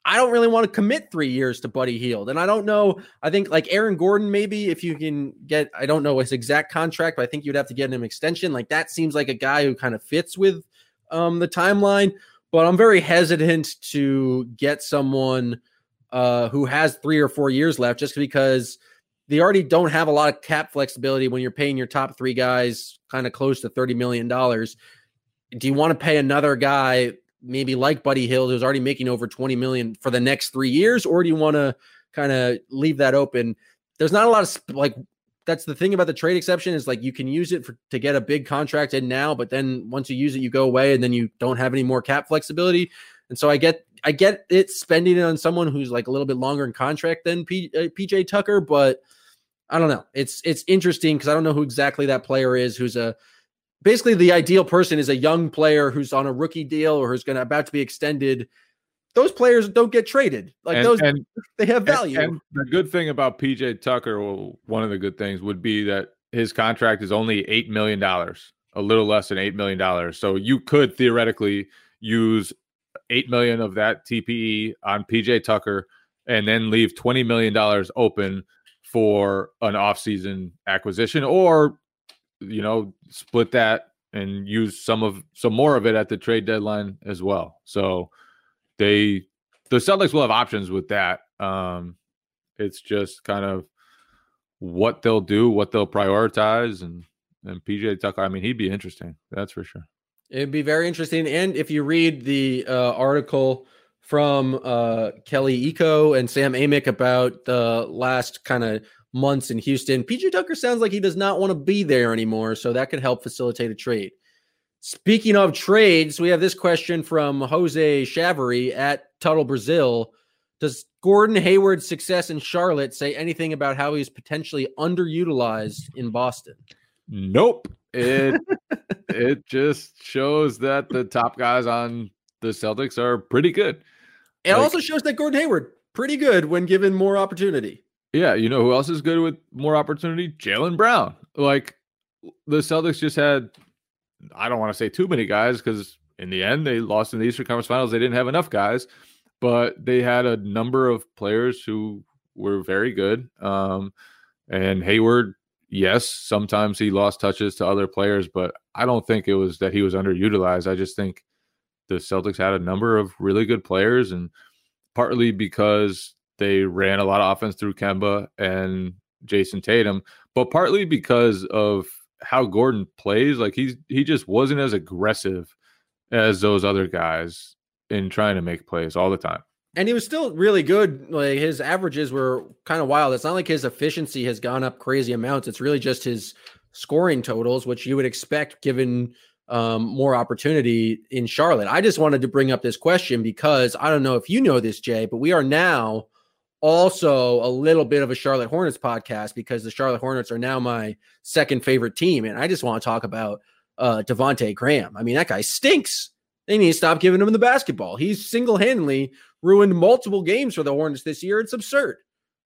I don't really want to commit three years to Buddy Hield. And I don't know. I think like Aaron Gordon, maybe if you can get, I don't know his exact contract, but I think you'd have to get him extension. Like that seems like a guy who kind of fits with um, the timeline. But I'm very hesitant to get someone uh, who has three or four years left just because they already don't have a lot of cap flexibility when you're paying your top three guys kind of close to thirty million dollars. Do you want to pay another guy maybe like Buddy Hield, who's already making over twenty million dollars for the next three years? Or do you want to kind of leave that open? There's not a lot of like, that's the thing about the trade exception is like, you can use it for, to get a big contract in now, but then once you use it, you go away and then you don't have any more cap flexibility. And so I get, I get it spending it on someone who's like a little bit longer in contract than P, uh, P J Tucker, but I don't know. It's, it's interesting because I don't know who exactly that player is, who's a, basically the ideal person is a young player who's on a rookie deal or who's going to about to be extended. Those players don't get traded. Like and, those, and, they have value. And, and the good thing about P J Tucker, well, one of the good things would be that his contract is only eight million dollars, a little less than eight million dollars. So you could theoretically use eight million dollars of that T P E on P J Tucker and then leave twenty million dollars open for an offseason acquisition, or, you know, split that and use some of some more of it at the trade deadline as well. So they, the Celtics will have options with that. Um, it's just kind of what they'll do, what they'll prioritize, and and P J Tucker. I mean, he'd be interesting. That's for sure. It'd be very interesting. And if you read the uh, article from uh, Kelly Eco and Sam Amick about the last kind of months in Houston, P J Tucker sounds like he does not want to be there anymore. So that could help facilitate a trade. Speaking of trades, we have this question from Jose Chavery at Tuttle Brazil. Does Gordon Hayward's success in Charlotte say anything about how he's potentially underutilized in Boston? Nope. It it just shows that the top guys on the Celtics are pretty good. It like, also shows that Gordon Hayward pretty good when given more opportunity. Yeah, you know who else is good with more opportunity? Jaylen Brown. Like the Celtics just had, I don't want to say too many guys because in the end they lost in the Eastern Conference Finals. They didn't have enough guys, but they had a number of players who were very good. Um, and Hayward, yes, sometimes he lost touches to other players, but I don't think it was that he was underutilized. I just think the Celtics had a number of really good players, and partly because they ran a lot of offense through Kemba and Jason Tatum, but partly because of how Gordon plays. Like he's he just wasn't as aggressive as those other guys in trying to make plays all the time. And he was still really good. Like his averages were kind of wild. It's not like his efficiency has gone up crazy amounts. It's really just his scoring totals, which you would expect given um, more opportunity in Charlotte. I just wanted to bring up this question because I don't know if you know this, Jay, but we are now also a little bit of a Charlotte Hornets podcast because the Charlotte Hornets are now my second favorite team. And I just want to talk about uh, Devontae Graham. I mean, that guy stinks. They need to stop giving him the basketball. He's single-handedly ruined multiple games for the Hornets this year. It's absurd.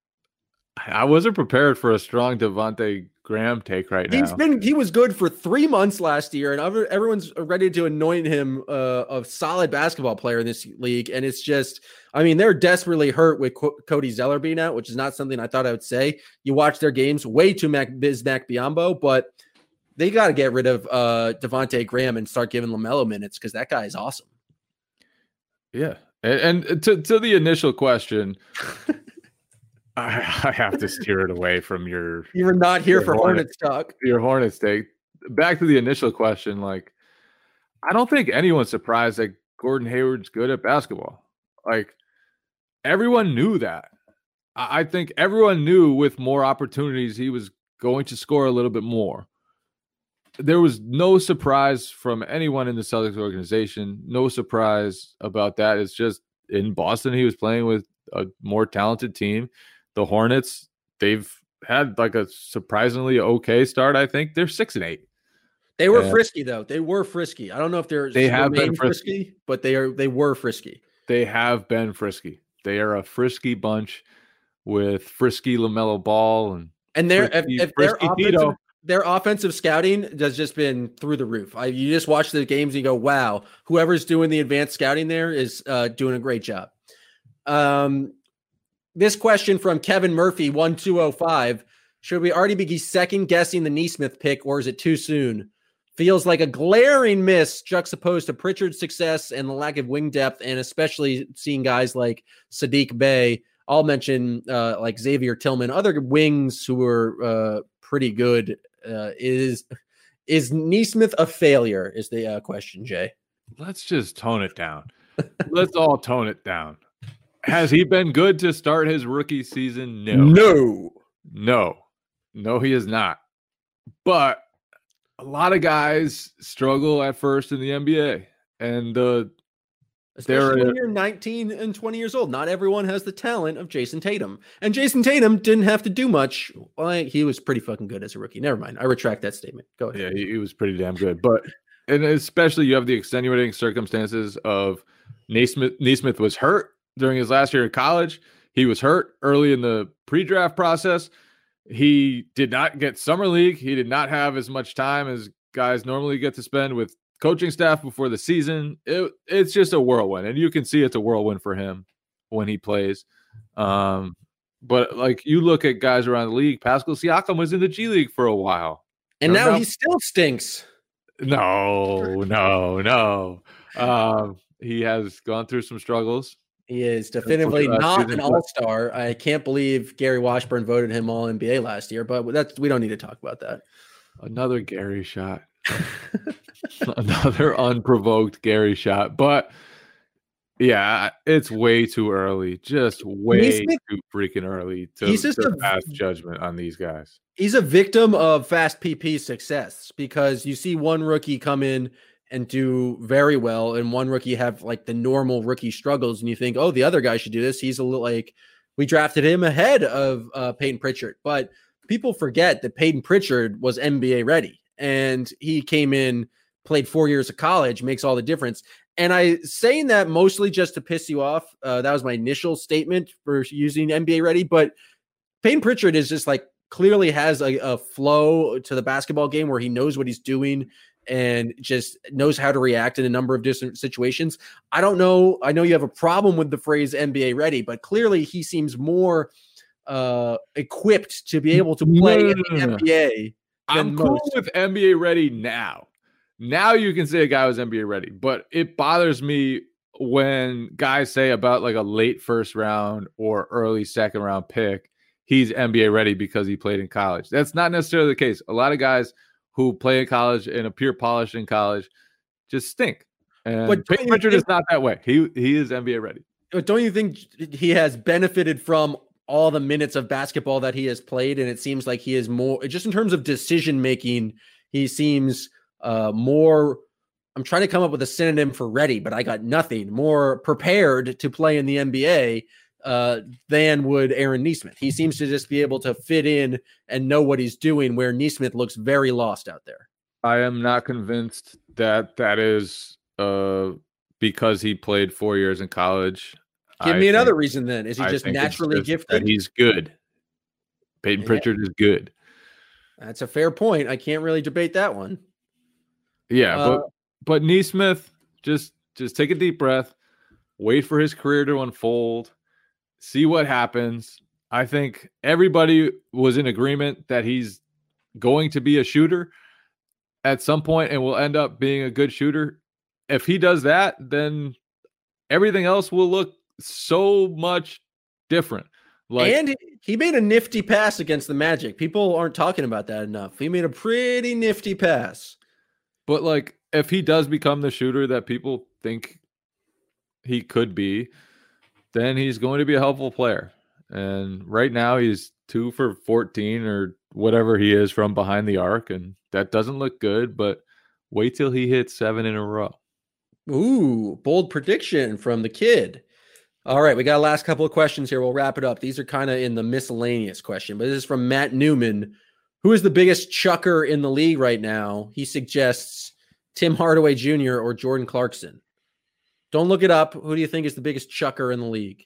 I wasn't prepared for a strong Devontae Graham take right now. He's been he was good for three months last year, and everyone's ready to anoint him uh, a solid basketball player in this league. And it's just, I mean, they're desperately hurt with Co- Cody Zeller being out, which is not something I thought I would say. You watch their games, way too Mac Bismack Biyombo, but they got to get rid of uh, Devontae Graham and start giving LaMelo minutes because that guy is awesome. Yeah, and, and to to the initial question. I, I have to steer it away from your. You were not here for Hornets, Hornets talk. Your Hornets take. Back to the initial question, like, I don't think anyone's surprised that Gordon Hayward's good at basketball. Like, everyone knew that. I, I think everyone knew with more opportunities he was going to score a little bit more. There was no surprise from anyone in the Celtics organization. No surprise about that. It's just in Boston he was playing with a more talented team. The Hornets, they've had like a surprisingly okay start. I think they're six and eight. They were and frisky though. They were frisky. I don't know if they're they have been frisky, frisky, but they are. They were frisky. They have been frisky. They are a frisky bunch with frisky LaMelo Ball and and their frisky, if, if their offensive, their offensive scouting has just been through the roof. I, you just watch the games and you go, wow, whoever's doing the advanced scouting there is uh, doing a great job. Um, this question from Kevin Murphy, one two oh five. Should we already be second guessing the Neesmith pick, or is it too soon? Feels like a glaring miss juxtaposed to Pritchard's success and the lack of wing depth, and especially seeing guys like Sadiq Bey. I'll mention uh, like Xavier Tillman, other wings who were uh, pretty good. Uh, is is Neesmith a failure is the uh, question, Jay. Let's just tone it down. Let's all tone it down. Has he been good to start his rookie season? No. No. No. No, he is not. But a lot of guys struggle at first in the N B A. And uh, especially when you're nineteen and twenty years old. Not everyone has the talent of Jason Tatum. And Jason Tatum didn't have to do much. Well, he was pretty fucking good as a rookie. Never mind. I retract that statement. Go ahead. Yeah, he, he was pretty damn good. But and especially you have the extenuating circumstances of Neesmith. Neesmith was hurt during his last year of college. He was hurt early in the pre-draft process. He did not get summer league. He did not have as much time as guys normally get to spend with coaching staff before the season. It, it's just a whirlwind, and you can see it's a whirlwind for him when he plays. Um, but like you look at guys around the league, Pascal Siakam was in the G League for a while, and now he still stinks. No, no, no. Um, he has gone through some struggles. He is definitively not an all-star. I can't believe Gary Washburn voted him all N B A last year, but that's we don't need to talk about that. Another Gary shot. Another unprovoked Gary shot. But yeah, it's way too early. Just way Neesmith, too freaking early to, he's just to a, pass judgment on these guys. He's a victim of fast P P success because you see one rookie come in and do very well, and one rookie have like the normal rookie struggles, and you think, oh, the other guy should do this. He's a little like, we drafted him ahead of uh, Peyton Pritchard, but people forget that Peyton Pritchard was N B A ready, and he came in, played four years of college, makes all the difference. And I saying that mostly just to piss you off. Uh, that was my initial statement for using N B A ready, but Peyton Pritchard is just like clearly has a, a flow to the basketball game where he knows what he's doing and just knows how to react in a number of different situations. I don't know. I know you have a problem with the phrase N B A ready, but clearly he seems more uh, equipped to be able to play no, no, no, in the no. N B A. I'm cool most. with N B A ready now. Now you can say a guy was N B A ready, but it bothers me when guys say about like a late first round or early second round pick, he's N B A ready because he played in college. That's not necessarily the case. A lot of guys who play in college and appear polished in college just stink. And but Peyton Pritchard is not that way. He he is N B A ready. But don't you think he has benefited from all the minutes of basketball that he has played? And it seems like he is more, just in terms of decision making, he seems uh, more, I'm trying to come up with a synonym for ready, but I got nothing, more prepared to play in the N B A uh, than would Aaron Neesmith. He seems to just be able to fit in and know what he's doing, where Neesmith looks very lost out there. I am not convinced that that is uh, because he played four years in college. Give me I another think, reason then. Is he just naturally just gifted? He's good. Peyton yeah. Pritchard is good. That's a fair point. I can't really debate that one. Yeah, uh, but but Neesmith, just just take a deep breath, wait for his career to unfold, see what happens. I think everybody was in agreement that he's going to be a shooter at some point and will end up being a good shooter. If he does that, then everything else will look so much different. Like, and he made a nifty pass against the Magic. People aren't talking about that enough. He made a pretty nifty pass. But like, if he does become the shooter that people think he could be, then he's going to be a helpful player. And right now he's two for fourteen or whatever he is from behind the arc. And that doesn't look good, but wait till he hits seven in a row. Ooh, bold prediction from the kid. All right, we got a last couple of questions here. We'll wrap it up. These are kind of in the miscellaneous question, but this is from Matt Newman. Who is the biggest chucker in the league right now? He suggests Tim Hardaway Junior or Jordan Clarkson. Don't look it up. Who do you think is the biggest chucker in the league?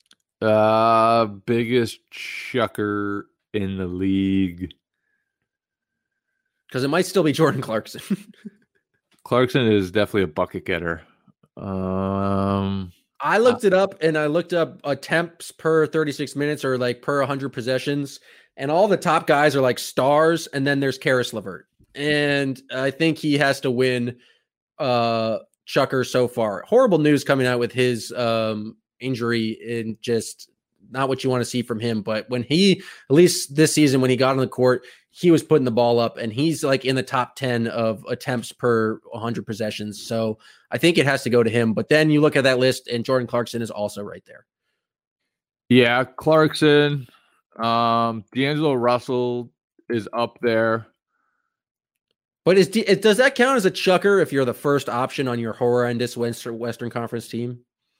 Uh, biggest chucker in the league. Because it might still be Jordan Clarkson. Clarkson is definitely a bucket getter. Um, I looked it up, and I looked up attempts per thirty-six minutes or like per one hundred possessions, and all the top guys are like stars, and then there's Karis LeVert. And I think he has to win uh, Chucker so far. Horrible news coming out with his um, injury, and just not what you want to see from him. But when he, at least this season, when he got on the court, he was putting the ball up, and he's like in the top ten of attempts per one hundred possessions. So I think it has to go to him. But then you look at that list, and Jordan Clarkson is also right there. Yeah, Clarkson, um, D'Angelo Russell is up there. But is D, does that count as a chucker if you're the first option on your horrendous Western, Western Conference team?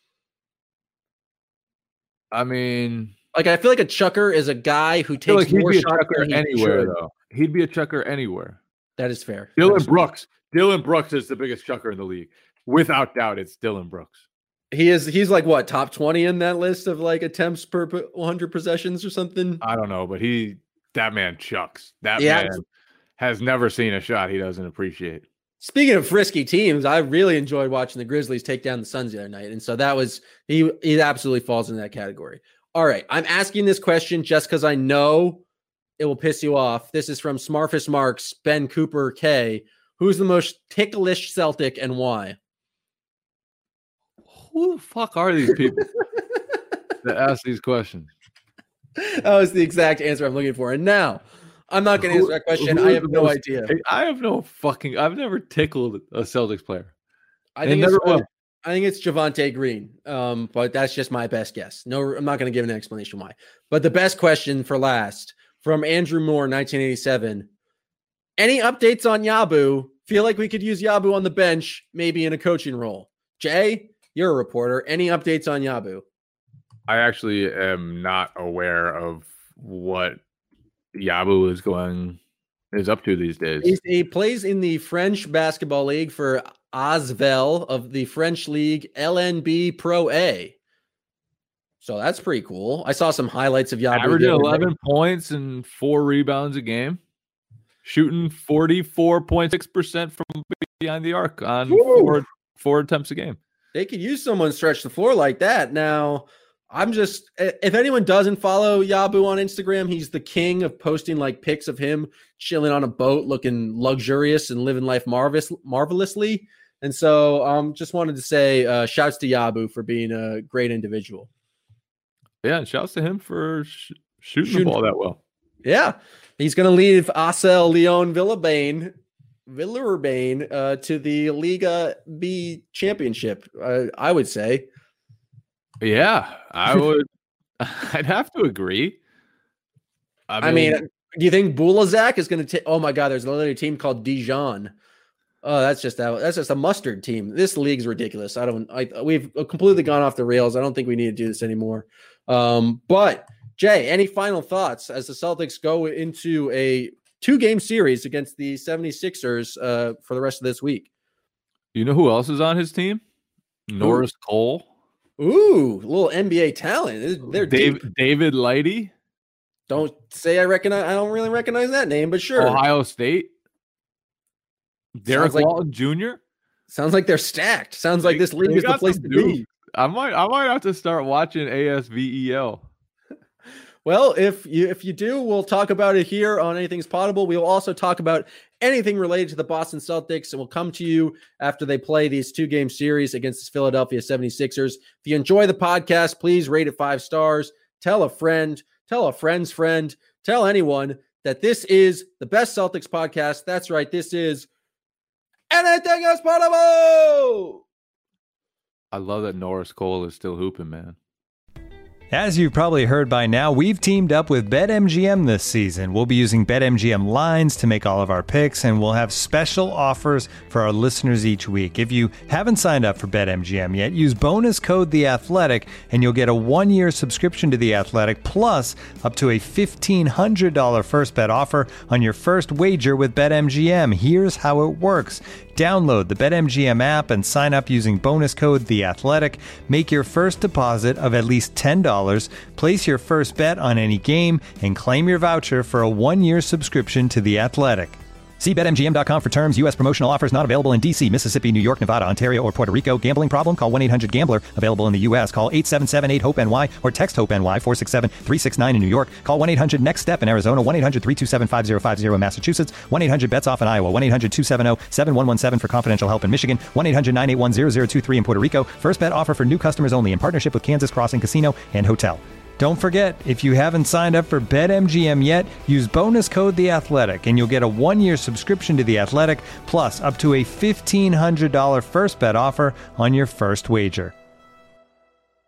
I mean, like I feel like a chucker is a guy who takes like he'd more be a shots chucker than he anywhere, should. though. He'd be a chucker anywhere. That is fair. Dylan That's Brooks. Fair. Dylan Brooks is the biggest chucker in the league. Without doubt, it's Dylan Brooks. He is. He's like what, top twenty in that list of like attempts per one hundred possessions or something. I don't know, but he that man chucks. That yeah. man has never seen a shot he doesn't appreciate. Speaking of frisky teams, I really enjoyed watching the Grizzlies take down the Suns the other night, and so that was he. He absolutely falls in that category. All right, I'm asking this question just because I know it will piss you off. This is from Smarfus Marks, Ben Cooper K. Who's the most ticklish Celtic and why? Who the fuck are these people that ask these questions? That was the exact answer I'm looking for. And now, I'm not going to answer that question. I have no most, idea. I have no fucking. I've never tickled a Celtics player. I think it's, never I think it's Javonte Green, um, but that's just my best guess. No, I'm not going to give an explanation why. But the best question for last from Andrew Moore, nineteen eighty-seven. Any updates on Yabu? Feel like we could use Yabu on the bench, maybe in a coaching role. Jay, you're a reporter. Any updates on Yabu? I actually am not aware of what Yabu is going is up to these days. He's, he plays in the French basketball league for Asvel of the French league L N B Pro A. So that's pretty cool. I saw some highlights of Yabu. Averaging eleven points and four rebounds a game. Shooting forty-four point six percent from behind the arc on four, four attempts a game. They could use someone stretch the floor like that. Now, I'm just, if anyone doesn't follow Yabu on Instagram, he's the king of posting like pics of him chilling on a boat, looking luxurious and living life marvelous, marvelously. And so um, just wanted to say uh, shouts to Yabu for being a great individual. Yeah, and shouts to him for sh- shooting, shooting the ball that well. Yeah. He's going to leave Asel Leon Villeurbanne, Villeurbanne uh, to the Liga B championship, uh, I would say. Yeah, I would. I'd have to agree. I mean, I mean do you think Bulazak is going to take? Oh my God, there's another team called Dijon. Oh, that's just that. That's just a mustard team. This league's ridiculous. I don't. I we've completely gone off the rails. I don't think we need to do this anymore. Um, but Jay, any final thoughts as the Celtics go into a two-game series against the seventy-sixers uh, for the rest of this week? You know who else is on his team? Norris Ooh. Cole. Ooh, a little N B A talent. They're Dave, deep. David Lighty. Don't say I recognize. I don't really recognize that name, but sure. Ohio State. Derek like, Walton Junior Sounds like they're stacked. Sounds like this league is the place to be. I might, I might have to start watching A S V E L. Well, if you if you do, we'll talk about it here on Anything's Potable. We will also talk about anything related to the Boston Celtics, and we'll come to you after they play these two-game series against the Philadelphia seventy-sixers. If you enjoy the podcast, please rate it five stars. Tell a friend, tell a friend's friend, tell anyone that this is the best Celtics podcast. That's right, this is Anything is Potable! I love that Norris Cole is still hooping, man. As you've probably heard by now, we've teamed up with BetMGM this season. We'll be using BetMGM lines to make all of our picks, and we'll have special offers for our listeners each week. If you haven't signed up for BetMGM yet, use bonus code The Athletic, and you'll get a one-year subscription to The Athletic, plus up to a fifteen hundred dollars first bet offer on your first wager with BetMGM. Here's how it works. Download the BetMGM app and sign up using bonus code The Athletic. Make your first deposit of at least ten dollars, place your first bet on any game, and claim your voucher for a one-year subscription to The Athletic. See Bet M G M dot com for terms. U S promotional offers not available in D C, Mississippi, New York, Nevada, Ontario, or Puerto Rico. Gambling problem? Call one eight hundred gambler. Available in the U S. Call eight seven seven eight hope N Y or text HOPE-NY four six seven three six nine in New York. Call one eight hundred next step in Arizona. one eight hundred three two seven five zero five zero in Massachusetts. one eight hundred bets off in Iowa. one eight hundred two seven zero seven one one seven for confidential help in Michigan. one eight hundred nine eight one zero zero two three in Puerto Rico. First bet offer for new customers only in partnership with Kansas Crossing Casino and Hotel. Don't forget, if you haven't signed up for BetMGM yet, use bonus code The Athletic, and you'll get a one-year subscription to The Athletic, plus up to a fifteen hundred dollars first bet offer on your first wager.